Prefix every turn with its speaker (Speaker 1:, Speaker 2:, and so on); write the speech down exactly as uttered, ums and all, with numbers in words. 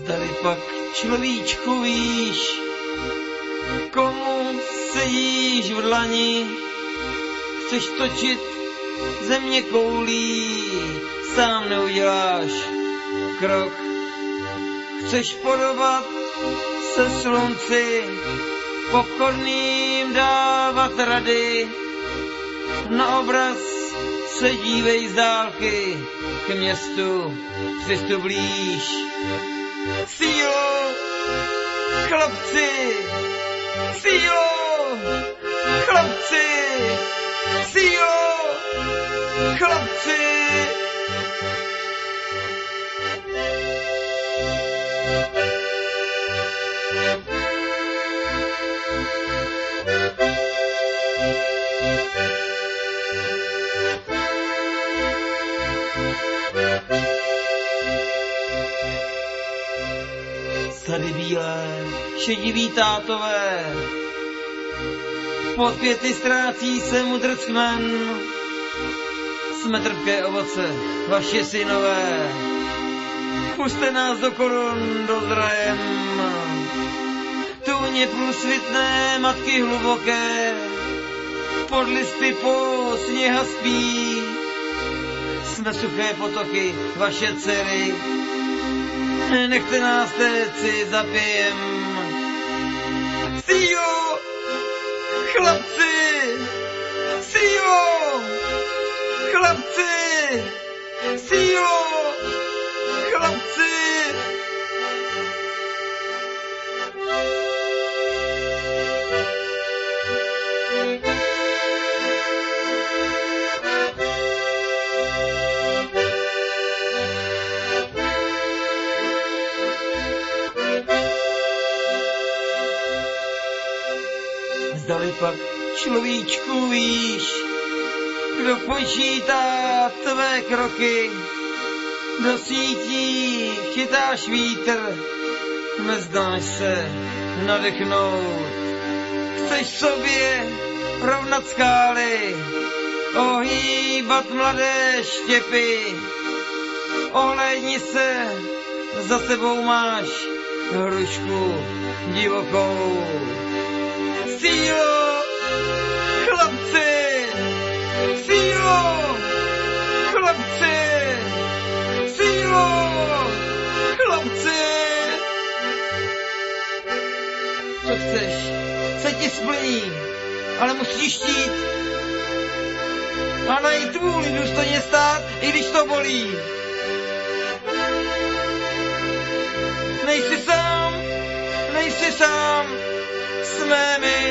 Speaker 1: Zdali pak, človíčku, víš, komu sedíš v dlani, chceš točit země koulí, sám neuděláš krok. Chceš podobat se slunci, pokorným dávat rady, na obraz se dívej z dálky, k městu přistup blíž. Sílo, chlapci, sílo, chlapci, sílo, chlapci. Sady bílé, šedivý tátové, pod květy ztrácí se mudrc kmen. Jsme trpké ovoce, vaši synové, puste nás do korun dozrajem. Tůně průsvitné matky hluboké, pod listy po sněha spí. Jsme suché potoky, vaše dcery, nechte nás téci zapějem. Sílo, chlapci, sílo, chlapci, sílo, chlapci. Zdali pak, človíčku, víš, kdo počítá tvé kroky, do sítí chytáš vítr, nezdáš se nadechnout. Chceš sobě rovnat skály, ohýbat mladé štěpy, ohlédni se, za sebou máš hrušku divokou. Sílo, chlapci, sílo, chlapci, sílo, chlapci. Co chceš, se ti splní, ale musíš chtít a najít vůli důstojně stát, i když to bolí. Nejsi sám, nejsi sám, jsme my.